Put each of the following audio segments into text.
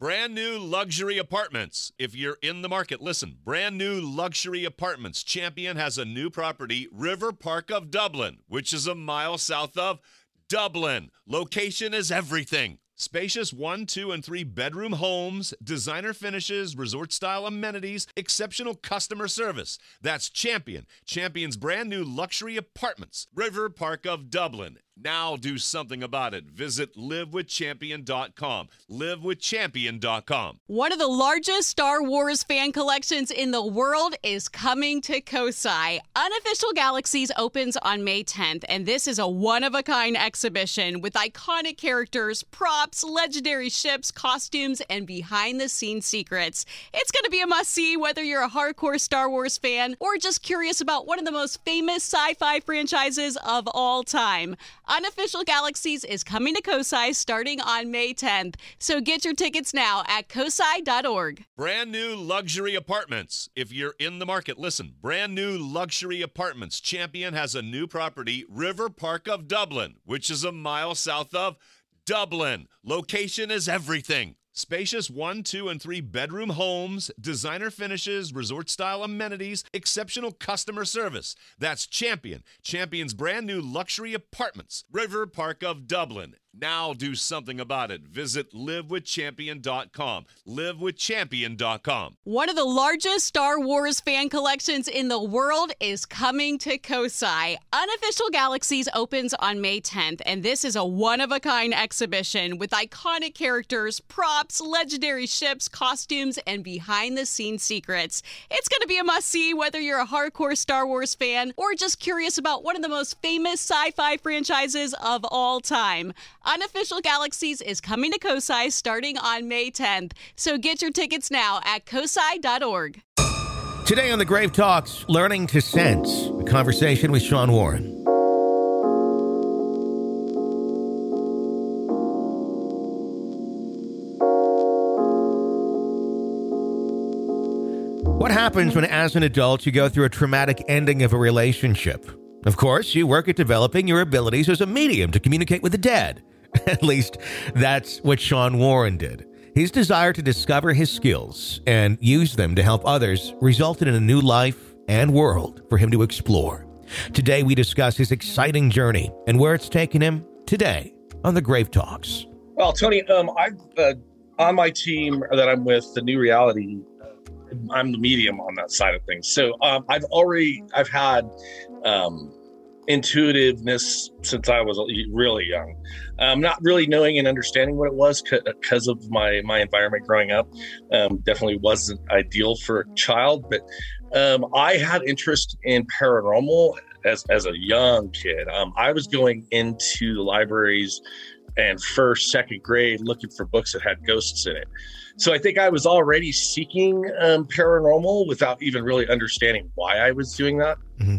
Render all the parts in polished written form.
Brand new luxury apartments. If you're in the market, listen. Brand new luxury apartments. Champion has a new property, River Park of Dublin, which is a mile south of Dublin. Location is everything. Spacious 1, 2, and 3 bedroom homes, designer finishes, resort-style amenities, exceptional customer service. That's Champion. Champion's brand new luxury apartments, River Park of Dublin. Now do something about it. Visit livewithchampion.com. Livewithchampion.com. One of the largest Star Wars fan collections in the world is coming to Kosai. Unofficial Galaxies opens on May 10th, and this is a one-of-a-kind exhibition with iconic characters, props, legendary ships, costumes, and behind-the-scenes secrets. It's going to be a must-see whether you're a hardcore Star Wars fan or just curious about one of the most famous sci-fi franchises of all time. Unofficial Galaxies is coming to Kosai starting on May 10th, so get your tickets now at kosai.org. Brand new luxury apartments. If you're in the market, listen. Brand new luxury apartments. Champion has a new property, River Park of Dublin, which is a mile south of Dublin. Location is everything. Spacious 1, 2, and 3 bedroom homes, designer finishes, resort-style amenities, exceptional customer service. That's Champion. Champion's brand new luxury apartments, River Park of Dublin. Now do something about it. Visit livewithchampion.com. Livewithchampion.com. One of the largest Star Wars fan collections in the world is coming to Kosai. Unofficial Galaxies opens on May 10th, and this is a one-of-a-kind exhibition with iconic characters, props, legendary ships, costumes, and behind-the-scenes secrets. It's going to be a must-see whether you're a hardcore Star Wars fan or just curious about one of the most famous sci-fi franchises of all time. Unofficial Galaxies is coming to Kosai starting on May 10th, so get your tickets now at kosai.org. Today on The Grave Talks, Learning to Sense, a conversation with Sean Warren. What happens when, as an adult, you go through a traumatic ending of a relationship? Of course, you work at developing your abilities as a medium to communicate with the dead. At least, that's what Sean Warren did. His desire to discover his skills and use them to help others resulted in a new life and world for him to explore. Today, we discuss his exciting journey and where it's taken him today on The Grave Talks. Well, Tony, on my team that I'm with, The New Reality, I'm the medium on that side of things. So I've had intuitiveness since I was really young. Not really knowing and understanding what it was because of my environment growing up. Definitely wasn't ideal for a child, but I had interest in paranormal as a young kid. I was going into the libraries and first, second grade looking for books that had ghosts in it. So I think I was already seeking paranormal without even really understanding why I was doing that. Mm-hmm.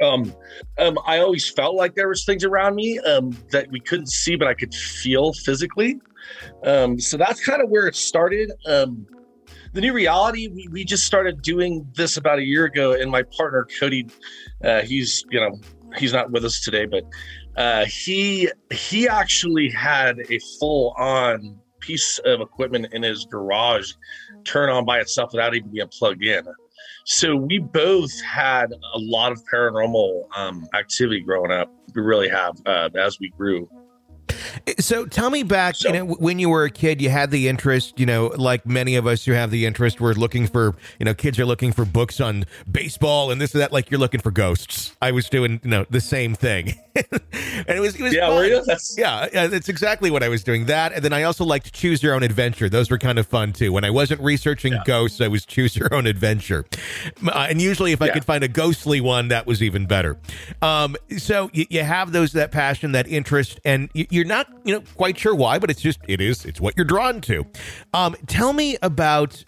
I always felt like there was things around me that we couldn't see, but I could feel physically. So that's kind of where it started. The New Reality, we just started doing this about a year ago, and my partner Cody, he's not with us today, but he actually had a full-on piece of equipment in his garage turn on by itself without even being plugged in. So we both had a lot of paranormal activity growing up. We really have as we grew. So tell me back, when you were a kid, you had the interest, like many of us who have the interest, we're looking for, kids are looking for books on baseball and this and that, like you're looking for ghosts. I was doing, the same thing. And it was yeah, fun. Were you? That's exactly what I was doing. That, and then I also liked Choose Your Own Adventure. Those were kind of fun too. When I wasn't researching ghosts, I was Choose Your Own Adventure. And usually if I could find a ghostly one, that was even better. So you have that passion, that interest, and you're not, quite sure why, but it's what you're drawn to. Tell me about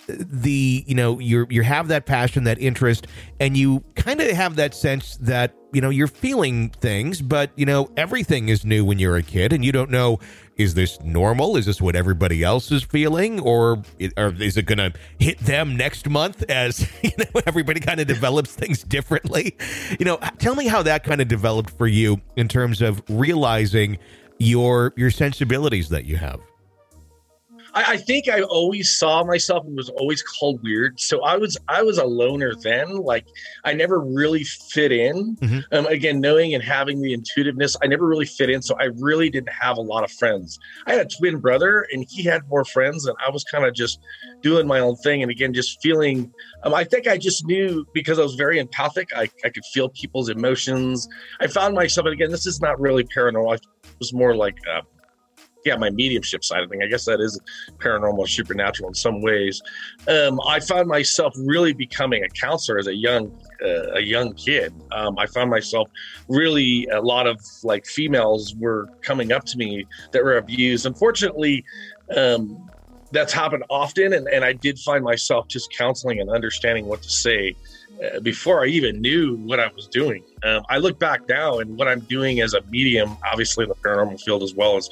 you have that passion, that interest, and you kind of have that sense that, you're feeling things, but, everything is new when you're a kid and you don't know, is this normal? Is this what everybody else is feeling? Or is it going to hit them next month as, everybody kind of develops things differently? Tell me how that kind of developed for you in terms of realizing your sensibilities that you have. I think I always saw myself and was always called weird. So I was a loner then. Like I never really fit in. Again, knowing and having the intuitiveness, I never really fit in. So I really didn't have a lot of friends. I had a twin brother and he had more friends, and I was kind of just doing my own thing. And again, just feeling, I think I just knew, because I was very empathic. I could feel people's emotions. I found myself, and again, this is not really paranormal. It was more like, my mediumship side of thing. I guess that is paranormal, supernatural in some ways. I found myself really becoming a counselor as a young kid. I found myself really, a lot of like females were coming up to me that were abused. Unfortunately, that's happened often. And I did find myself just counseling and understanding what to say before I even knew what I was doing. I look back now, and what I'm doing as a medium, obviously in the paranormal field, as well as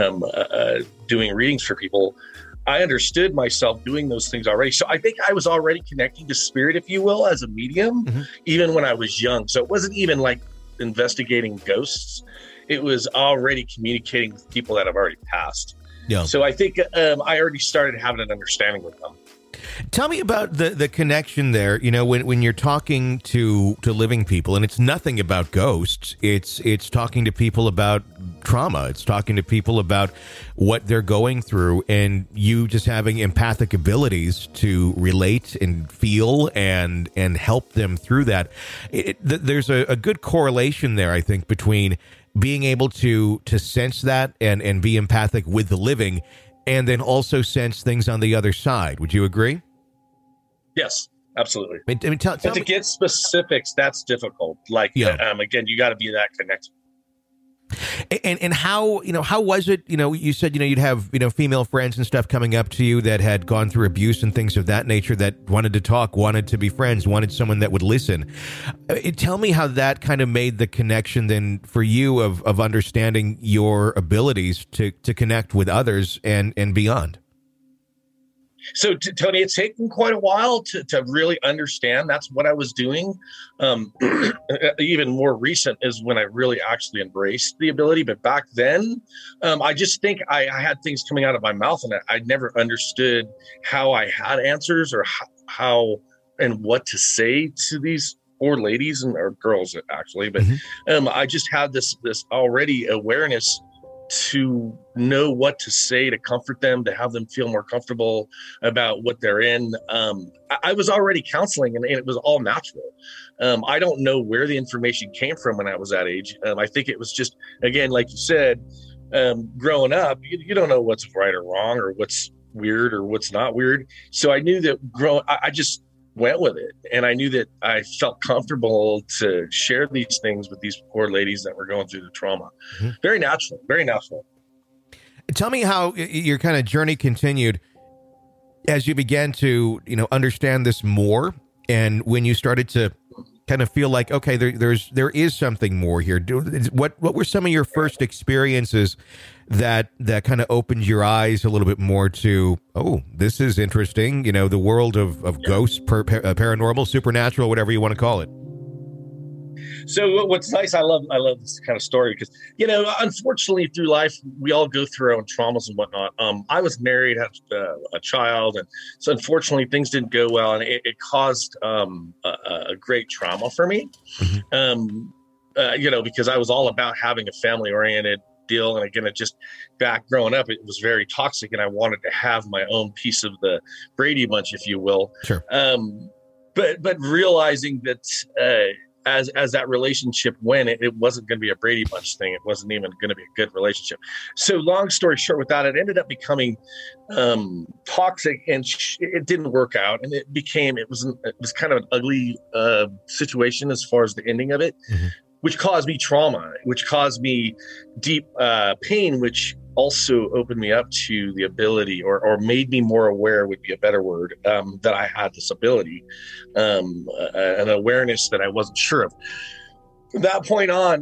doing readings for people, I understood myself doing those things already. So I think I was already connecting to spirit, if you will, as a medium, even when I was young. So it wasn't even like investigating ghosts. It was already communicating with people that have already passed. Yeah. So I think I already started having an understanding with them. Tell me about the connection there. You know, when you're talking to living people, and it's nothing about ghosts. It's talking to people about trauma. It's talking to people about what they're going through, and you just having empathic abilities to relate and feel and help them through that. There's a good correlation there, I think, between being able to sense that and be empathic with the living, and then also sense things on the other side. Would you agree? Yes, absolutely. I mean, tell to get specifics, that's difficult. Like, again, you got to be that connected. And how was it? You said, you'd have, female friends and stuff coming up to you that had gone through abuse and things of that nature, that wanted to talk, wanted to be friends, wanted someone that would listen. Tell me how that kind of made the connection then for you of understanding your abilities to connect with others and beyond. So, Tony, it's taken quite a while to really understand that's what I was doing. Even more recent is when I really actually embraced the ability. But back then, I just think I had things coming out of my mouth, and I never understood how I had answers or how and what to say to these poor ladies or girls, actually. But I just had this already awareness to know what to say to comfort them, to have them feel more comfortable about what they're in. I was already counseling, and it was all natural. I don't know where the information came from when I was that age. I think it was just, again, like you said, growing up, you don't know what's right or wrong or what's weird or what's not weird. So I knew that I just went with it. And I knew that I felt comfortable to share these things with these poor ladies that were going through the trauma. Very natural, very natural. Tell me how your kind of journey continued as you began to, understand this more. And when you started to kind of feel like, okay, there is something more here. What were some of your first experiences that kind of opened your eyes a little bit more to, oh, this is interesting, the world of ghosts, paranormal, supernatural, whatever you want to call it? So what's nice, I love this kind of story because, unfortunately through life, we all go through our own traumas and whatnot. I was married, had a child, and so unfortunately things didn't go well, and it caused a great trauma for me, because I was all about having a family-oriented deal. And again, it just back growing up, it was very toxic, and I wanted to have my own piece of the Brady Bunch, if you will. Sure. But realizing that as that relationship went, it wasn't going to be a Brady Bunch thing. It wasn't even going to be a good relationship. So long story short, with that, it ended up becoming toxic, and it didn't work out. And it was kind of an ugly situation as far as the ending of it, which caused me trauma, which caused me deep pain, which also opened me up to the ability or made me more aware, would be a better word, that I had this ability, an awareness that I wasn't sure of. From that point on,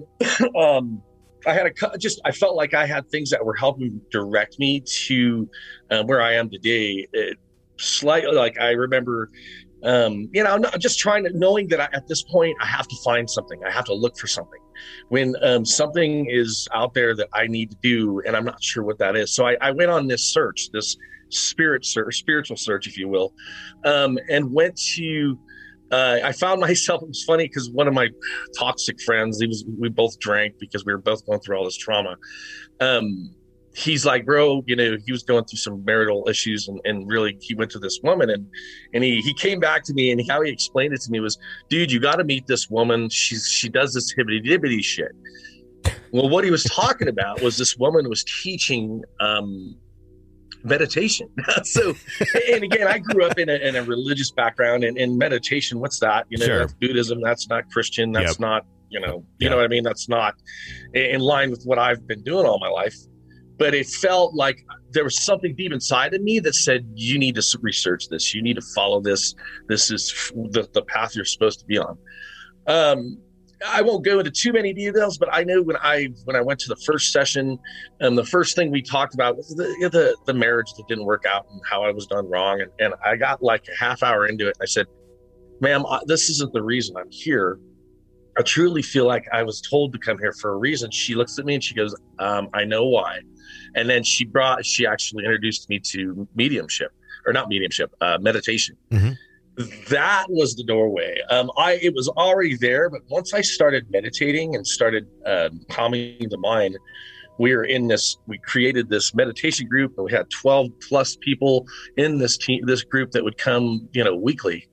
I felt like I had things that were helping direct me to where I am today. Slightly, like I remember, not just knowing that at this point I have to find something. I have to look for something. When something is out there that I need to do, and I'm not sure what that is. So I went on this spiritual search, if you will, and went to. I found myself. It was funny because one of my toxic friends, we both drank because we were both going through all this trauma. He's like, bro, he was going through some marital issues, and really he went to this woman, and he came back to me, and how he explained it to me was, dude, you got to meet this woman. She does this hibbity-dibbity shit. Well, what he was talking about was this woman was teaching meditation. So, and again, I grew up in a religious background, and meditation, what's that? Sure. That's Buddhism. That's not Christian. That's not, you know what I mean? That's not in line with what I've been doing all my life. But it felt like there was something deep inside of me that said, you need to research this. You need to follow this. This is the path you're supposed to be on. I won't go into too many details, but I know when I went to the first session, the first thing we talked about was the marriage that didn't work out and how I was done wrong. And I got like a half hour into it. And I said, ma'am, this isn't the reason I'm here. I truly feel like I was told to come here for a reason. She looks at me and she goes, I know why. And then she actually introduced me to meditation. Mm-hmm. That was the doorway. It was already there, but once I started meditating and started calming the mind, we created this meditation group, and we had 12 plus people in this group that would come, weekly.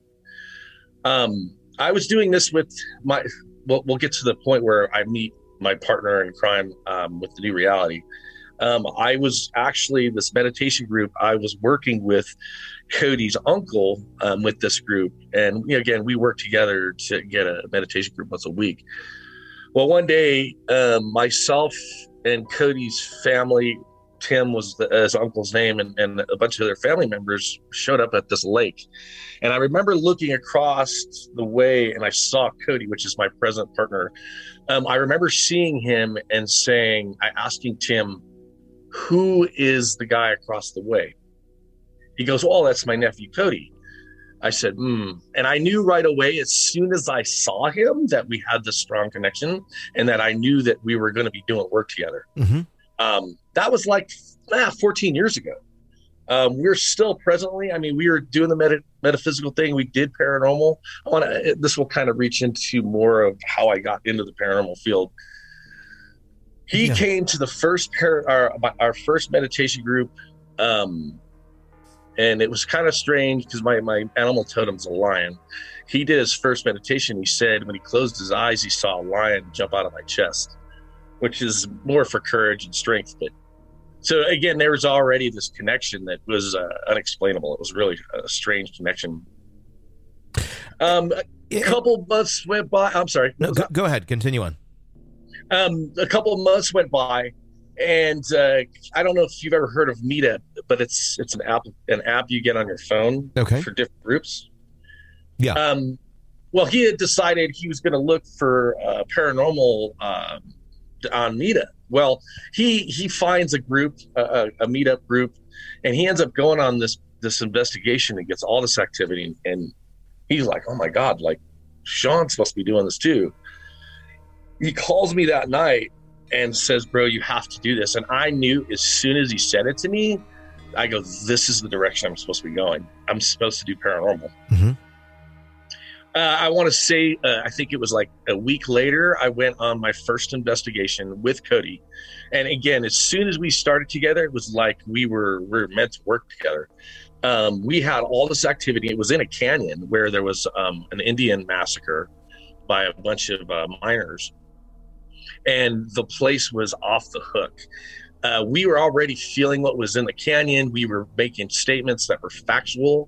I was doing this with we'll get to the point where I meet my partner in crime with the new reality. I was actually, this meditation group, I was working with Cody's uncle with this group. And again, we worked together to get a meditation group once a week. Well, one day, myself and Cody's family, Tim was his uncle's name, and a bunch of their family members showed up at this lake. And I remember looking across the way, and I saw Cody, which is my present partner. I remember seeing him and asking Tim, who is the guy across the way? He goes, oh, that's my nephew, Cody. I said, And I knew right away, as soon as I saw him, that we had this strong connection and that I knew that we were going to be doing work together. Mm-hmm. That was like 14 years ago. We're still presently, we were doing the metaphysical thing. We did paranormal. This will kind of reach into more of how I got into the paranormal field. He came to the first our first meditation group, and it was kind of strange because my animal totem's a lion. He did his first meditation. He said when he closed his eyes, he saw a lion jump out of my chest, which is more for courage and strength. But so again, there was already this connection that was unexplainable. It was really a strange connection. A couple months went by. I'm sorry. No, go ahead. Continue on. A couple of months went by, and I don't know if you've ever heard of Meetup, but it's an app you get on your phone for different groups. Yeah. Well, he had decided he was going to look for paranormal on Meetup. Well, he finds a group, a Meetup group, and he ends up going on this investigation and gets all this activity, and he's like, oh my God, like Sean's supposed to be doing this too. He calls me that night and says, bro, you have to do this. And I knew as soon as he said it to me, I go, this is the direction I'm supposed to be going. I'm supposed to do paranormal. Mm-hmm. I want to say, I think it was like a week later, I went on my first investigation with Cody. And again, as soon as we started together, it was like we were meant to work together. We had all this activity. It was in a canyon where there was an Indian massacre by a bunch of miners. And the place was off the hook. We were already feeling what was in the canyon. We were making statements that were factual.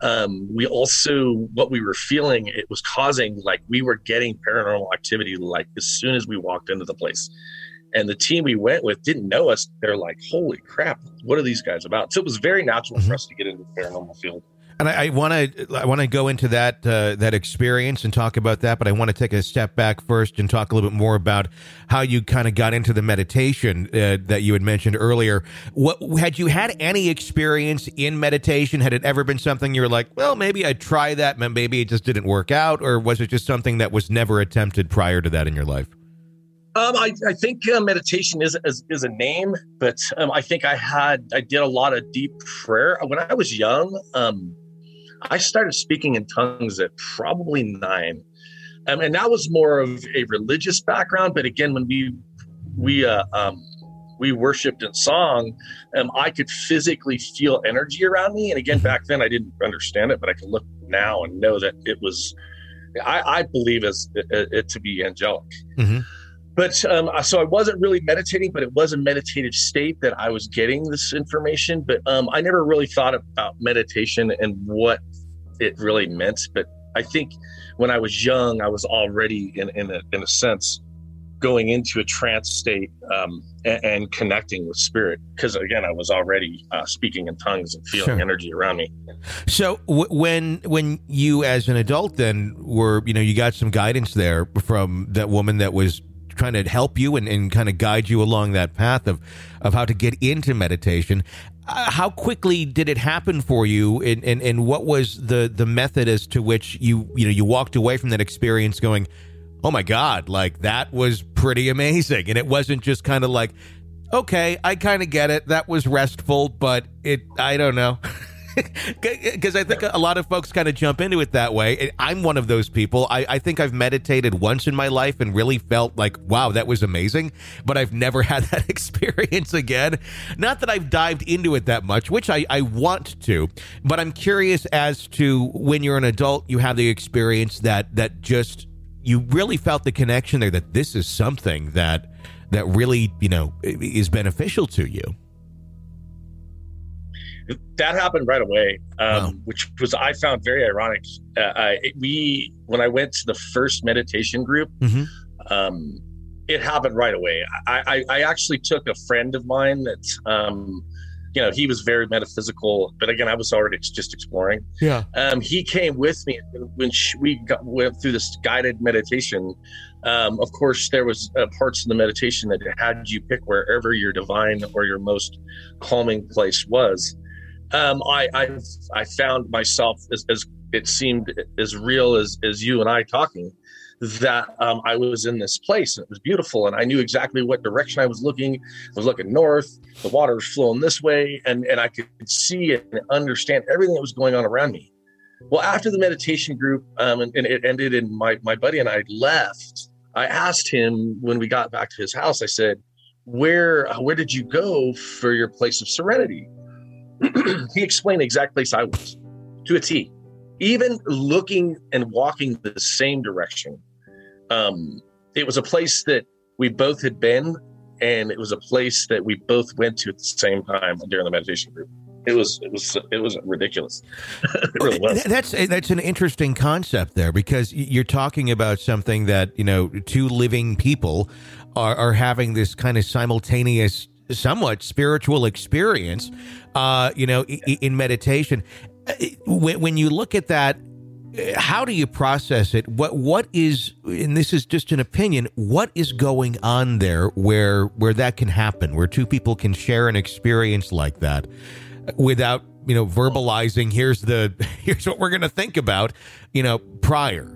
What we were feeling, it was causing, like we were getting paranormal activity like as soon as we walked into the place. And the team we went with didn't know us. They're like, holy crap, what are these guys about? So it was very natural for us to get into the paranormal field. And I want to go into that experience and talk about that, but I want to take a step back first and talk a little bit more about how you kind of got into the meditation that you had mentioned earlier. Had you had any experience in meditation? Had it ever been something you were like, well, maybe I'd try that, but maybe it just didn't work out, or was it just something that was never attempted prior to that in your life? I think meditation is a name, but I think I did a lot of deep prayer when I was young. I started speaking in tongues at probably 9, and that was more of a religious background. But again, when we worshipped in song, I could physically feel energy around me. And again, back then I didn't understand it, but I can look now and know that it was. I believe it to be angelic. Mm-hmm. But so I wasn't really meditating, but it was a meditative state that I was getting this information. But I never really thought about meditation and what it really meant. But I think when I was young, I was already in a sense going into a trance state and connecting with spirit, because again, I was already speaking in tongues and feeling energy around me. So when you as an adult then were, you got some guidance there from that woman that was trying to help you and kind of guide you along that path of how to get into meditation. How quickly did it happen for you, and what was the method as to which you walked away from that experience going, oh my God, like that was pretty amazing? And it wasn't just kind of like, okay, I kind of get it. That was restful, but I don't know. Because I think a lot of folks kind of jump into it that way. I'm one of those people. I think I've meditated once in my life and really felt like, wow, that was amazing. But I've never had that experience again. Not that I've dived into it that much, which I want to. But I'm curious as to when you're an adult, you have the experience that just, you really felt the connection there, that this is something that really, is beneficial to you. That happened right away, which was, I found very ironic. When I went to the first meditation group, mm-hmm. It happened right away. I actually took a friend of mine that, he was very metaphysical, but again, I was already just exploring. Yeah. He came with me when we went through this guided meditation. Of course, there was parts of the meditation that had you pick wherever your divine or your most calming place was. I found myself as it seemed as real as you and I talking, that I was in this place and it was beautiful, and I knew exactly what direction I was looking. I was looking north, the water was flowing this way, and I could see it and understand everything that was going on around me. Well, after the meditation group, and it ended and my buddy and I left, I asked him when we got back to his house, I said, where did you go for your place of serenity? He explained the exact place I was to a T, even looking and walking the same direction. It was a place that we both had been, and it was a place that we both went to at the same time during the meditation group. It was ridiculous. It really was. That's an interesting concept there, because you're talking about something that, two living people are having this kind of simultaneous, somewhat spiritual experience, in meditation. When you look at that, how do you process it? What is, and this is just an opinion, what is going on there where that can happen, where two people can share an experience like that without, verbalizing, here's what we're going to think about, prior?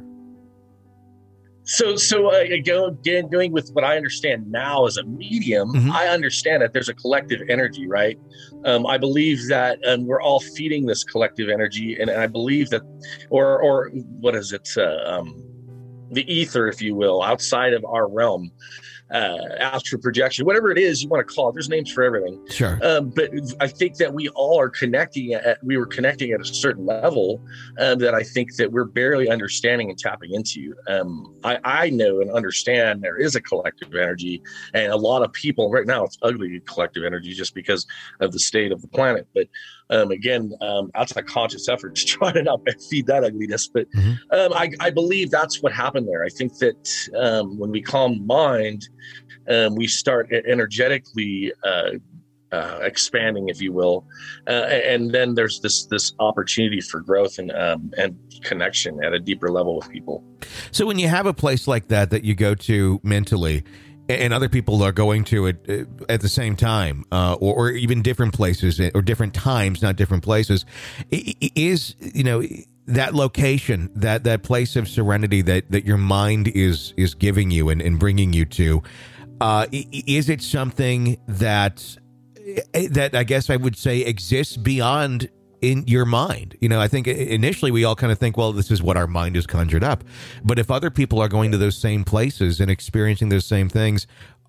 So again, doing with what I understand now as a medium, mm-hmm. I understand that there's a collective energy, right? I believe that we're all feeding this collective energy, and I believe that, or what is it? The ether, if you will, outside of our realm, astral projection, whatever it is you want to call it. There's names for everything. Sure. But I think that we all are connecting we were connecting at a certain level that I think that we're barely understanding and tapping into. I know and understand there is a collective energy, and a lot of people right now, it's ugly collective energy just because of the state of the planet. But again, that's a conscious effort to try to not feed that ugliness. But mm-hmm. I believe that's what happened there. I think that when we calm mind, we start energetically expanding, if you will, and then there's this opportunity for growth and connection at a deeper level with people. So when you have a place like that you go to mentally, and other people are going to it at the same time, or even different places or different times, not different places, is, that location, that place of serenity that your mind is giving you and bringing you to, Is it something that I guess I would say exists beyond in your mind? I think initially we all kind of think, well, this is what our mind has conjured up. But if other people are going to those same places and experiencing those same things,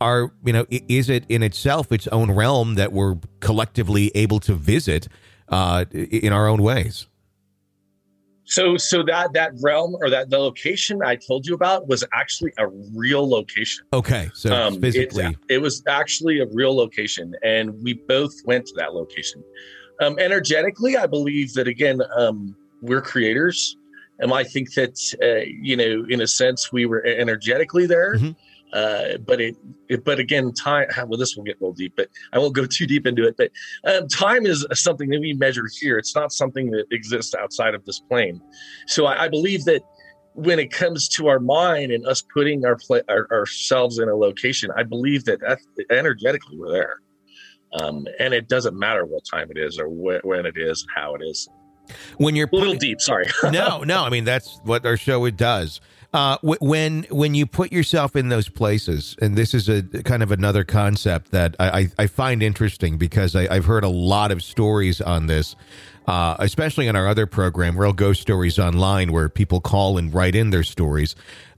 is it in itself its own realm that we're collectively able to visit in our own ways? So that realm, or the location I told you about, was actually a real location. Okay, so physically, it was actually a real location, and we both went to that location. Energetically, I believe that, again, we're creators, and I think that in a sense, we were energetically there. Mm-hmm. But again, time. Well, this will get real deep, but I won't go too deep into it. But time is something that we measure here. It's not something that exists outside of this plane. So I believe that when it comes to our mind and us putting ourselves in a location, I believe that energetically we're there, and it doesn't matter what time it is or when it is, how it is. When you're a little deep, sorry. No. I mean, that's what our show does. When you put yourself in those places, and this is a kind of another concept that I find interesting, because I've heard a lot of stories on this, especially on our other program, Real Ghost Stories Online, where people call and write in their stories.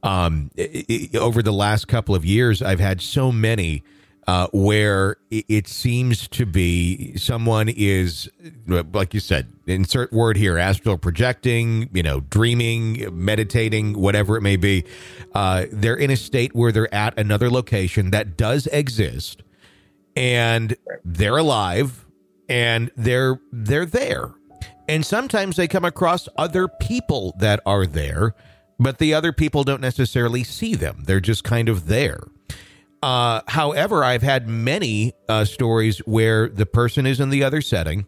Over the last couple of years, I've had so many where it seems to be someone is, like you said, insert word here, astral projecting, dreaming, meditating, whatever it may be. They're in a state where they're at another location that does exist, and they're alive, and they're there. And sometimes they come across other people that are there, but the other people don't necessarily see them. They're just kind of there. However, I've had many stories where the person is in the other setting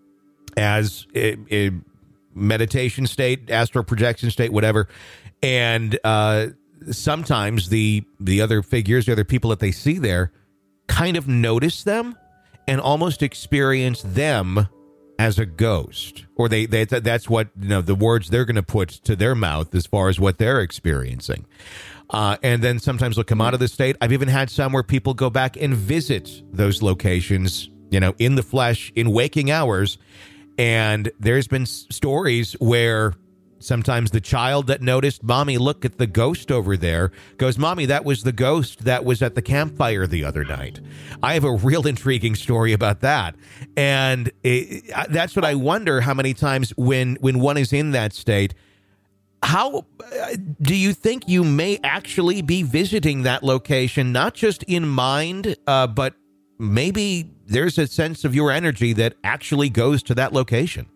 as a meditation state, astral projection state, whatever. And sometimes the other figures, the other people that they see there, kind of notice them and almost experience them as a ghost. Or that's what, the words they're going to put to their mouth as far as what they're experiencing. And then sometimes they'll come out of the state. I've even had some where people go back and visit those locations, in the flesh, in waking hours. And there's been stories where sometimes the child that noticed, Mommy, look at the ghost over there, goes, Mommy, that was the ghost that was at the campfire the other night. I have a real intriguing story about that. And that's what I wonder, how many times when one is in that state, how do you think you may actually be visiting that location, not just in mind, but maybe there's a sense of your energy that actually goes to that location?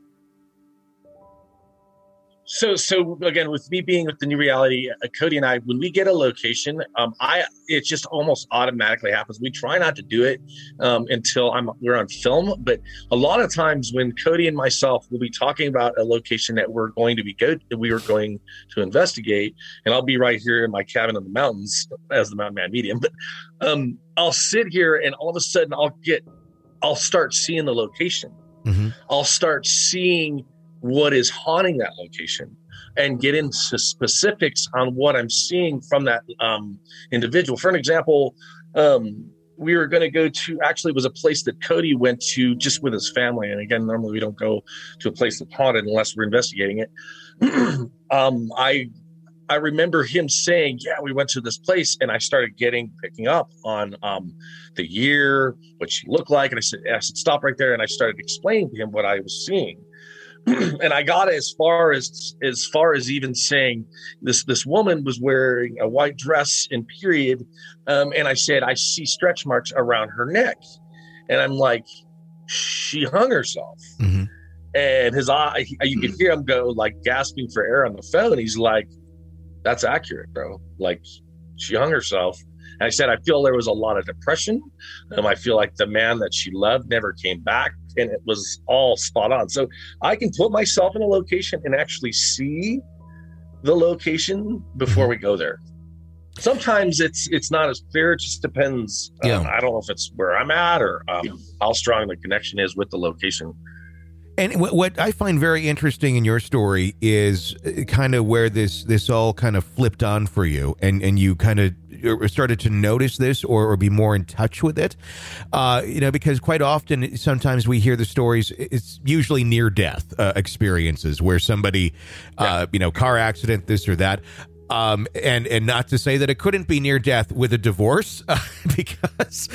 So again, with me being with the New Reality, Cody and I, when we get a location, it just almost automatically happens. We try not to do it until we're on film, but a lot of times when Cody and myself will be talking about a location that we were going to investigate, and I'll be right here in my cabin in the mountains as the Mountain Man Medium, but I'll sit here and all of a sudden I'll start seeing the location. Mm-hmm. I'll start seeing what is haunting that location and get into specifics on what I'm seeing from that individual. For an example, we were going to go to, actually it was a place that Cody went to just with his family. And again, normally we don't go to a place that's haunted unless we're investigating it. I remember him saying, yeah, we went to this place, and I started picking up on the year, what she looked like. And I said, stop right there. And I started explaining to him what I was seeing. And I got as far as even saying this woman was wearing a white dress in period. And I said, I see stretch marks around her neck. And I'm like, she hung herself. Mm-hmm. And his eye, you could hear him go like gasping for air on the phone. He's like, that's accurate, bro. Like, she hung herself. And I said, I feel there was a lot of depression. I feel like the man that she loved never came back, and it was all spot on. So I can put myself in a location and actually see the location before we go there. Sometimes it's not as clear. It just depends. I don't know if it's where I'm at or how strong the connection is with the location. And what I find very interesting in your story is kind of where this all kind of flipped on for you, and you kind of started to notice this or be more in touch with it. Because quite often, sometimes we hear the stories, it's usually near-death experiences where somebody, car accident, this or that. And not to say that it couldn't be near death with a divorce, because,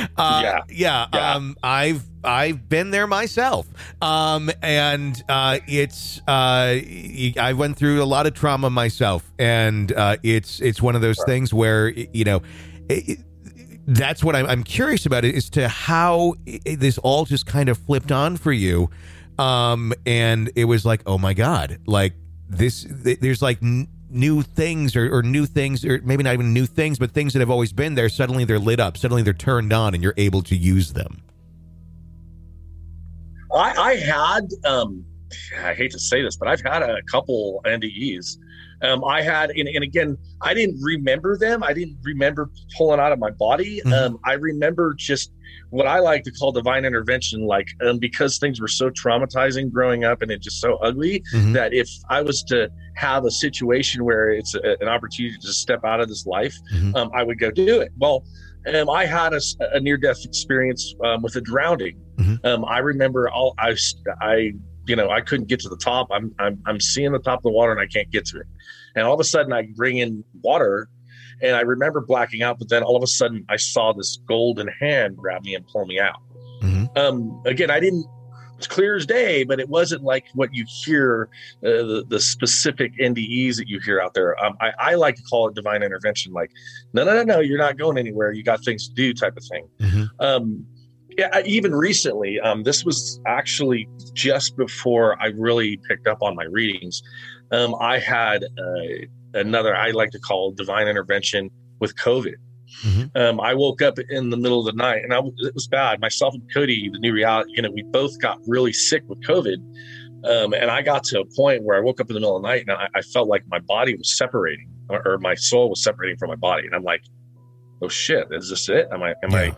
I've been there myself. I went through a lot of trauma myself, and, it's one of those things where, that's what I'm curious about, as to how this all just kind of flipped on for you. And it was like, oh my God, like there's like new things or new things, or maybe not even new things, but things that have always been there. Suddenly they're lit up. Suddenly they're turned on, and you're able to use them. I had, I hate to say this, but I've had a couple NDEs. I had, and again, I didn't remember them. I didn't remember pulling out of my body. Mm-hmm. I remember just what I like to call divine intervention, like, because things were so traumatizing growing up and it's just so ugly, Mm-hmm. that if I was to have a situation where it's an opportunity to step out of this life, Mm-hmm. I would go do it. Well, I had a near-death experience with a drowning. Mm-hmm. I remember I couldn't get to the top. I'm seeing the top of the water and I can't get to it. And all of a sudden I bring in water, and I remember blacking out, but then all of a sudden I saw this golden hand grab me and pull me out. Mm-hmm. Again, it's clear as day, but it wasn't like what you hear, the specific NDEs that you hear out there. I like to call it divine intervention. Like, no, you're not going anywhere. You got things to do type of thing. Mm-hmm. Even recently, this was actually just before I really picked up on my readings. I had another, I like to call divine intervention with COVID. Mm-hmm. I woke up in the middle of the night, and it was bad. Myself and Cody, the new reality, we both got really sick with COVID. And I got to a point where I woke up in the middle of the night, and I felt like my body was separating, or my soul was separating from my body. And I'm like, oh shit, is this it? Am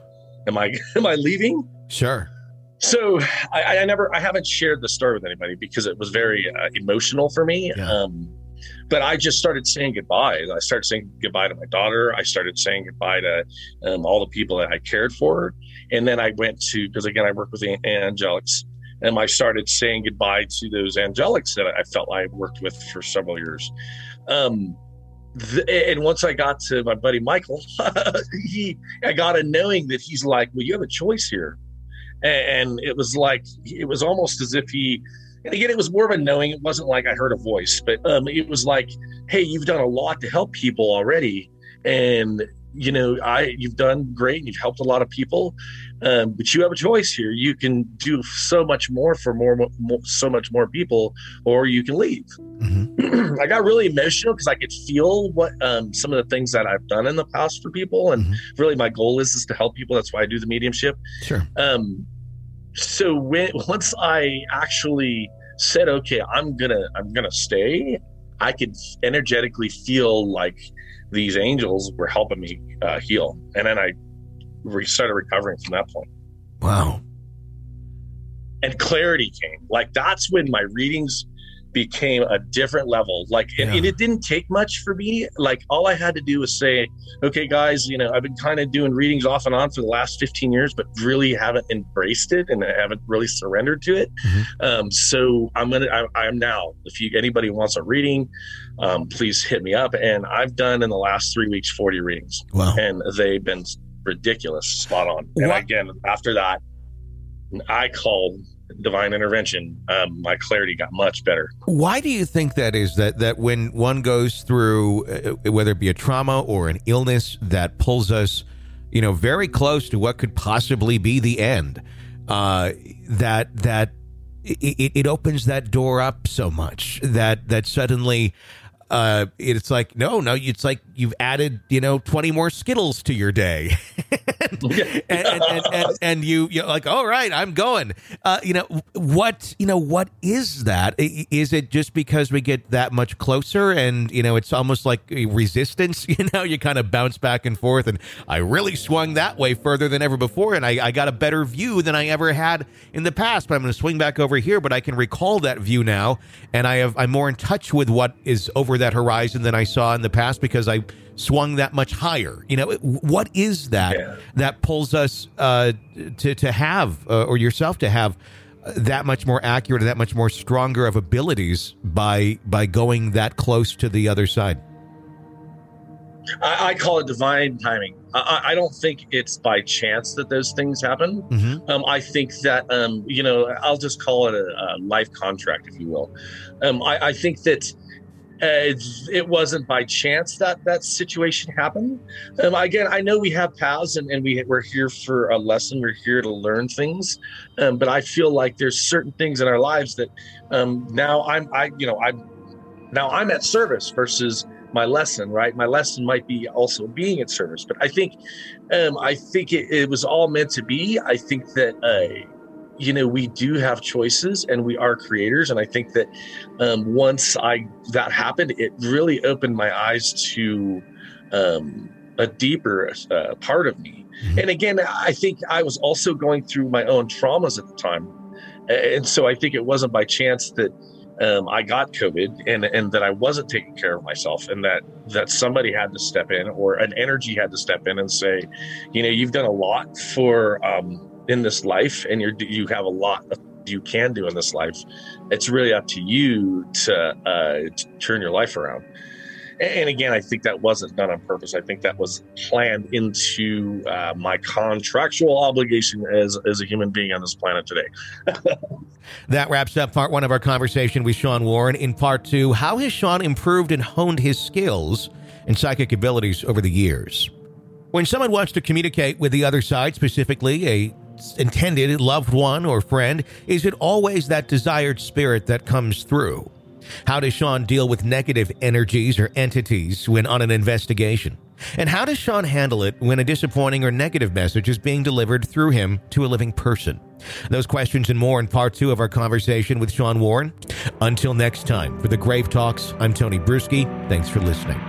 I leaving? Sure. So I haven't shared the story with anybody because it was very emotional for me. Yeah. But I just started saying goodbye. I started saying goodbye to my daughter. I started saying goodbye to all the people that I cared for. And then I went to, because again, I work with the angelics, and I started saying goodbye to those angelics that I felt I worked with for several years. And once I got to my buddy Michael, I got a knowing that he's like, well, you have a choice here. And it was like, it was almost as if and again, it was more of a knowing. It wasn't like I heard a voice, but it was like, hey, you've done a lot to help people already. And, you've done great, and you've helped a lot of people. But you have a choice here. You can do so much more for so much more people, or you can leave. Mm-hmm. I got really emotional because I could feel what some of the things that I've done in the past for people. And really my goal is to help people. That's why I do the mediumship. Sure. So once I actually said, okay, I'm gonna stay, I could energetically feel like these angels were helping me heal. And then I started recovering from that point. Wow. And clarity came. Like, that's when my readings became a different level. Like, and it didn't take much for me. Like, all I had to do was say, okay, guys, I've been kind of doing readings off and on for the last 15 years, but really haven't embraced it and I haven't really surrendered to it. Mm-hmm. So I'm now, if anybody wants a reading, please hit me up. And I've done in the last 3 weeks, 40 readings. Wow. And they've been ridiculous, spot on. And again, after that, I called divine intervention. My clarity got much better. Why do you think that is, that when one goes through, whether it be a trauma or an illness that pulls us, very close to what could possibly be the end, that it opens that door up so much that suddenly it's like, no, it's like you've added, 20 more Skittles to your day. and you're like, all right, I'm going. What is that? Is it just because we get that much closer and, it's almost like a resistance, you kind of bounce back and forth, and I really swung that way further than ever before, and I got a better view than I ever had in the past, but I'm going to swing back over here, but I can recall that view now, and I'm more in touch with what is over that horizon than I saw in the past because I swung that much higher. What is that that pulls us to have, or yourself to have, that much more accurate, that much more stronger of abilities by going that close to the other side? I call it divine timing. I don't think it's by chance that those things happen. Mm-hmm. I think that, I'll just call it a life contract, if you will. I think that it wasn't by chance that situation happened. Again, I know we have paths and we're here for a lesson. We're here to learn things. But I feel like there's certain things in our lives that now I'm at service versus my lesson, right? My lesson might be also being at service, but I think it was all meant to be. I think that, we do have choices and we are creators. And I think that once that happened, it really opened my eyes to a deeper part of me. Mm-hmm. And again, I think I was also going through my own traumas at the time. And so I think it wasn't by chance that I got COVID and that I wasn't taking care of myself, and that somebody had to step in, or an energy had to step in and say, you've done a lot for in this life, and you have a lot you can do in this life. It's really up to you to turn your life around. And again, I think that wasn't done on purpose. I think that was planned into my contractual obligation as a human being on this planet today. That wraps up part one of our conversation with Sean Warren. In part two, how has Sean improved and honed his skills and psychic abilities over the years? When someone wants to communicate with the other side, specifically a intended loved one or friend, is it always that desired spirit that comes through? How does Sean deal with negative energies or entities when on an investigation? And how does Sean handle it when a disappointing or negative message is being delivered through him to a living person? Those questions and more in part two of our conversation with Sean Warren. Until next time, for the Grave Talks, I'm Tony Bruschi. Thanks for listening.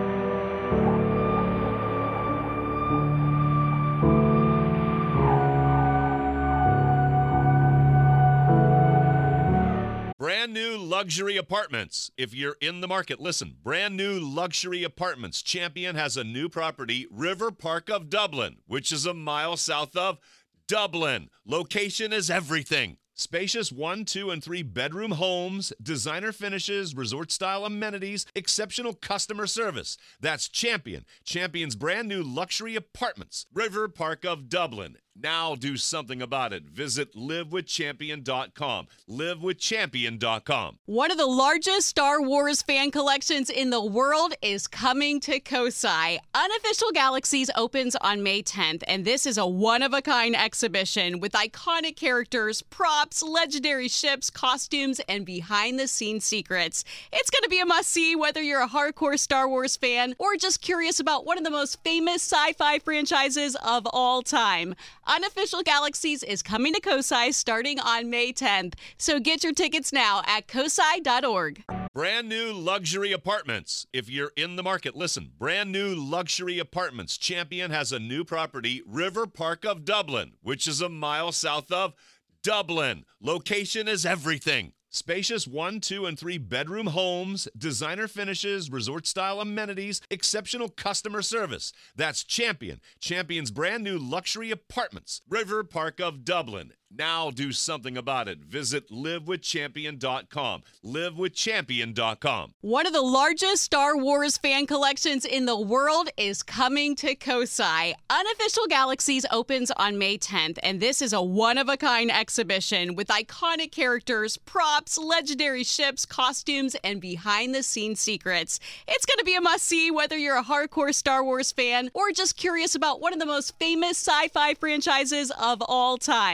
Brand new luxury apartments. If you're in the market, listen. Brand new luxury apartments. Champion has a new property, River Park of Dublin, which is a mile south of Dublin. Location is everything. Spacious 1, 2, and 3 bedroom homes, designer finishes, resort-style amenities, exceptional customer service. That's Champion. Champion's brand new luxury apartments, River Park of Dublin. Now do something about it. Visit livewithchampion.com. Livewithchampion.com. One of the largest Star Wars fan collections in the world is coming to Kosai. Unofficial Galaxies opens on May 10th, and this is a one-of-a-kind exhibition with iconic characters, props, legendary ships, costumes, and behind-the-scenes secrets. It's going to be a must-see whether you're a hardcore Star Wars fan or just curious about one of the most famous sci-fi franchises of all time. Unofficial Galaxies is coming to Kosai starting on May 10th, so get your tickets now at kosai.org. Brand new luxury apartments. If you're in the market, listen. Brand new luxury apartments. Champion has a new property, River Park of Dublin, which is a mile south of Dublin. Location is everything. Spacious 1, 2, and 3 bedroom homes, designer finishes, resort-style amenities, exceptional customer service. That's Champion. Champion's brand new luxury apartments, River Park of Dublin. Now do something about it. Visit livewithchampion.com. Livewithchampion.com. One of the largest Star Wars fan collections in the world is coming to Kosai. Unofficial Galaxies opens on May 10th, and this is a one-of-a-kind exhibition with iconic characters, props, legendary ships, costumes, and behind-the-scenes secrets. It's going to be a must-see whether you're a hardcore Star Wars fan or just curious about one of the most famous sci-fi franchises of all time.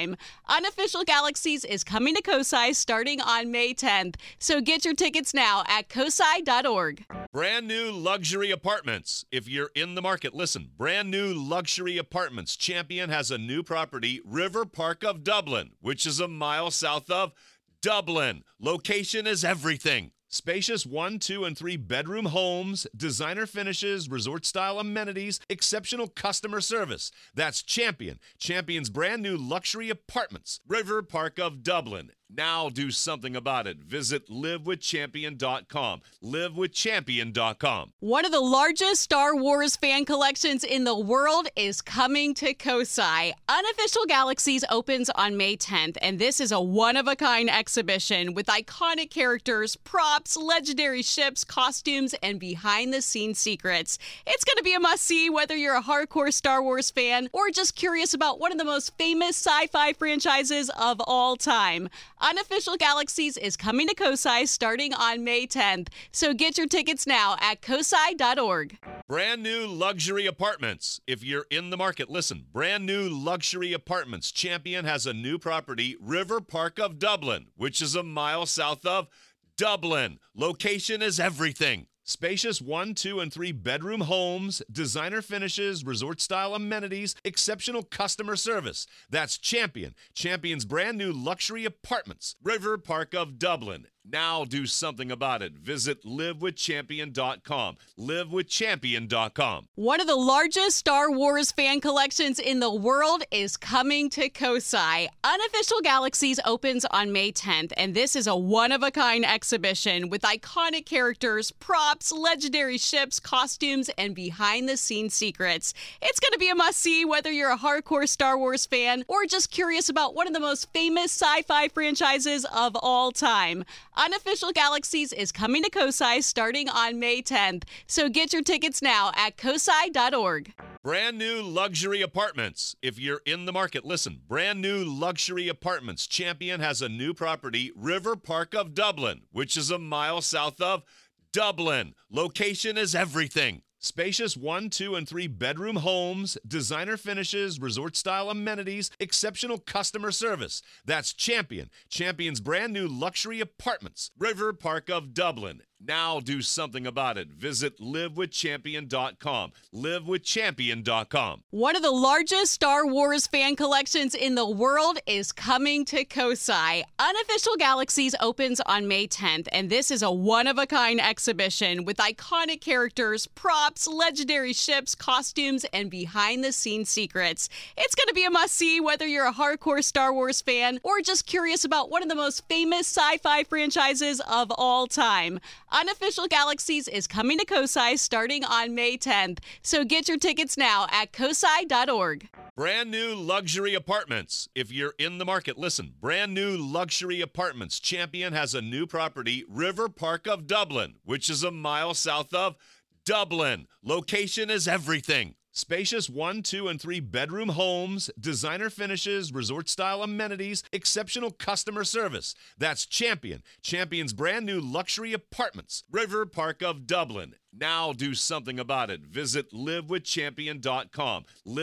Unofficial Galaxies is coming to COSI starting on May 10th, so get your tickets now at cosi.org. Brand new luxury apartments. If you're in the market, listen. Brand new luxury apartments. Champion has a new property, River Park of Dublin, which is a mile south of Dublin. Location is everything. Spacious 1, 2, and 3 bedroom homes, designer finishes, resort-style amenities, exceptional customer service. That's Champion. Champion's brand new luxury apartments, River Park of Dublin. Now do something about it. Visit livewithchampion.com. Livewithchampion.com. One of the largest Star Wars fan collections in the world is coming to COSI. Unofficial Galaxies opens on May 10th, and this is a one-of-a-kind exhibition with iconic characters, props, legendary ships, costumes, and behind-the-scenes secrets. It's going to be a must-see whether you're a hardcore Star Wars fan or just curious about one of the most famous sci-fi franchises of all time. Unofficial Galaxies is coming to COSI starting on May 10th, so get your tickets now at cosi.org. Brand new luxury apartments. If you're in the market, listen. Brand new luxury apartments. Champion has a new property, River Park of Dublin, which is a mile south of Dublin. Location is everything. Spacious 1, 2, and 3 bedroom homes, designer finishes, resort-style amenities, exceptional customer service. That's Champion. Champion's brand new luxury apartments, River Park of Dublin. Now do something about it. Visit livewithchampion.com. Livewithchampion.com. One of the largest Star Wars fan collections in the world is coming to COSI. Unofficial Galaxies opens on May 10th, and this is a one-of-a-kind exhibition with iconic characters, props, legendary ships, costumes, and behind-the-scenes secrets. It's going to be a must-see whether you're a hardcore Star Wars fan or just curious about one of the most famous sci-fi franchises of all time. Unofficial Galaxies is coming to COSI starting on May 10th, so get your tickets now at cosi.org. Brand new luxury apartments. If you're in the market, listen. Brand new luxury apartments. Champion has a new property, River Park of Dublin, which is a mile south of Dublin. Location is everything. Spacious 1, 2, and 3 bedroom homes, designer finishes, resort-style amenities, exceptional customer service. That's Champion. Champion's brand new luxury apartments, River Park of Dublin. Now do something about it. Visit livewithchampion.com. Livewithchampion.com. One of the largest Star Wars fan collections in the world is coming to COSI. Unofficial Galaxies opens on May 10th, and this is a one-of-a-kind exhibition with iconic characters, props, legendary ships, costumes, and behind-the-scenes secrets. It's going to be a must-see whether you're a hardcore Star Wars fan or just curious about one of the most famous sci-fi franchises of all time. Unofficial Galaxies is coming to COSI starting on May 10th, so get your tickets now at cosi.org. Brand new luxury apartments. If you're in the market, listen. Brand new luxury apartments. Champion has a new property, River Park of Dublin, which is a mile south of Dublin. Location is everything. Spacious 1, 2, and 3 bedroom homes, designer finishes, resort-style amenities, exceptional customer service. That's Champion. Champion's brand new luxury apartments, River Park of Dublin. Now do something about it. Visit livewithchampion.com.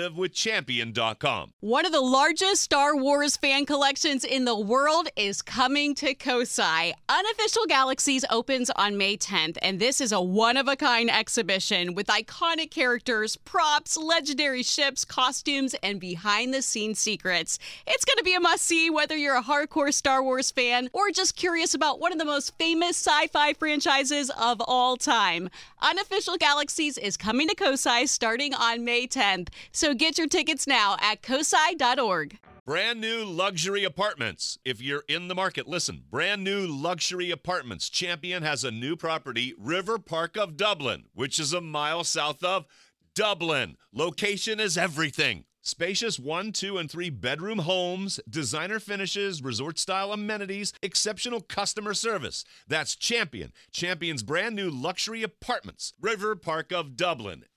Livewithchampion.com. One of the largest Star Wars fan collections in the world is coming to COSI. Unofficial Galaxies opens on May 10th, and this is a one-of-a-kind exhibition with iconic characters, props, legendary ships, costumes, and behind-the-scenes secrets. It's going to be a must-see whether you're a hardcore Star Wars fan or just curious about one of the most famous sci-fi franchises of all time. Unofficial Galaxies is coming to COSI starting on May 10th, so get your tickets now at cosi.org. Brand new luxury apartments. If you're in the market, listen. Brand new luxury apartments. Champion has a new property, River Park of Dublin, which is a mile south of Dublin. Location is everything. Spacious 1, 2, and 3 bedroom homes, designer finishes, resort-style amenities, exceptional customer service. That's Champion. Champion's brand new luxury apartments, River Park of Dublin.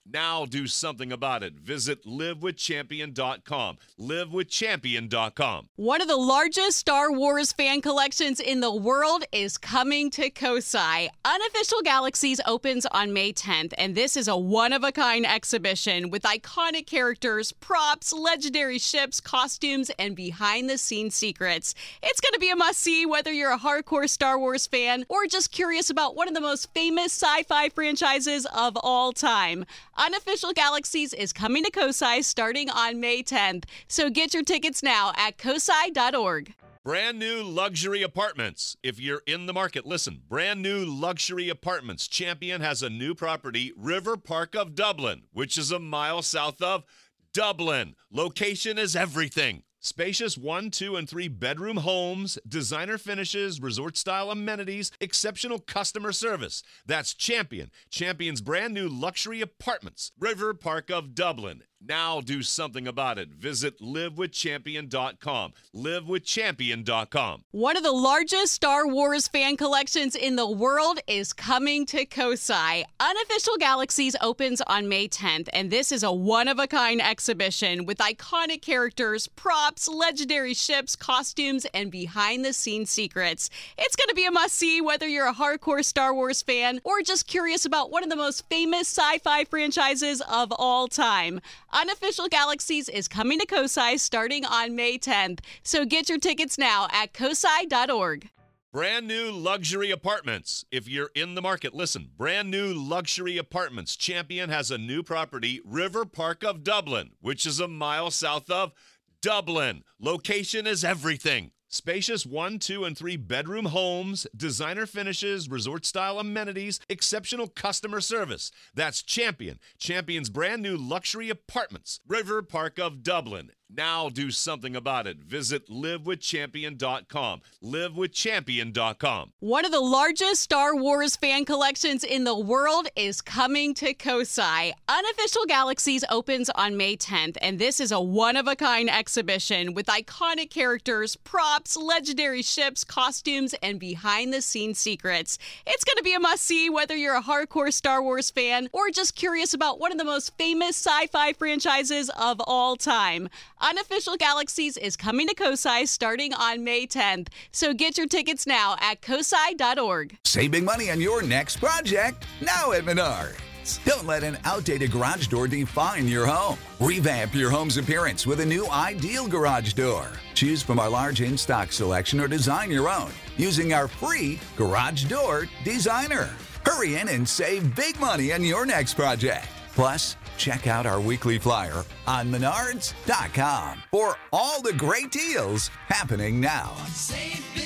Now do something about it. Visit livewithchampion.com. Livewithchampion.com. One of the largest Star Wars fan collections in the world is coming to Kosai. Unofficial Galaxies opens on May 10th, and this is a one-of-a-kind exhibition with iconic characters, props, legendary ships, costumes, and behind-the-scenes secrets. It's going to be a must-see whether you're a hardcore Star Wars fan or just curious about one of the most famous sci-fi franchises of all time. Unofficial Galaxies is coming to Kosai starting on May 10th, so get your tickets now at kosai.org. Brand new luxury apartments. If you're in the market, listen. Brand new luxury apartments. Champion has a new property, River Park of Dublin, which is a mile south of Dublin. Location is everything. Spacious 1, 2, and 3 bedroom homes, designer finishes, resort-style amenities, exceptional customer service. That's Champion. Champion's brand new luxury apartments, River Park of Dublin. Now do something about it. Visit livewithchampion.com. Livewithchampion.com. One of the largest Star Wars fan collections in the world is coming to Kosai. Unofficial Galaxies opens on May 10th, and this is a one-of-a-kind exhibition with iconic characters, props, legendary ships, costumes, and behind-the-scenes secrets. It's going to be a must-see whether you're a hardcore Star Wars fan or just curious about one of the most famous sci-fi franchises of all time. Unofficial Galaxies is coming to Kosai starting on May 10th, so get your tickets now at kosai.org. Brand new luxury apartments. If you're in the market, listen. Brand new luxury apartments. Champion has a new property, River Park of Dublin, which is a mile south of Dublin. Location is everything. Spacious 1, 2, and 3 bedroom homes, designer finishes, resort-style amenities, exceptional customer service. That's Champion. Champion's brand new luxury apartments, River Park of Dublin. Now do something about it. Visit livewithchampion.com. Livewithchampion.com. One of the largest Star Wars fan collections in the world is coming to Kosai. Unofficial Galaxies opens on May 10th, and this is a one-of-a-kind exhibition with iconic characters, props, legendary ships, costumes, and behind-the-scenes secrets. It's going to be a must-see whether you're a hardcore Star Wars fan or just curious about one of the most famous sci-fi franchises of all time. Unofficial Galaxies is coming to Kosai starting on May 10th, so get your tickets now at kosai.org. Save big money on your next project now at Menards. Don't let an outdated garage door define your home. Revamp your home's appearance with a new ideal garage door. Choose from our large in-stock selection or design your own using our free Garage Door Designer. Hurry in and save big money on your next project. Plus, check out our weekly flyer on menards.com for all the great deals happening now. Save big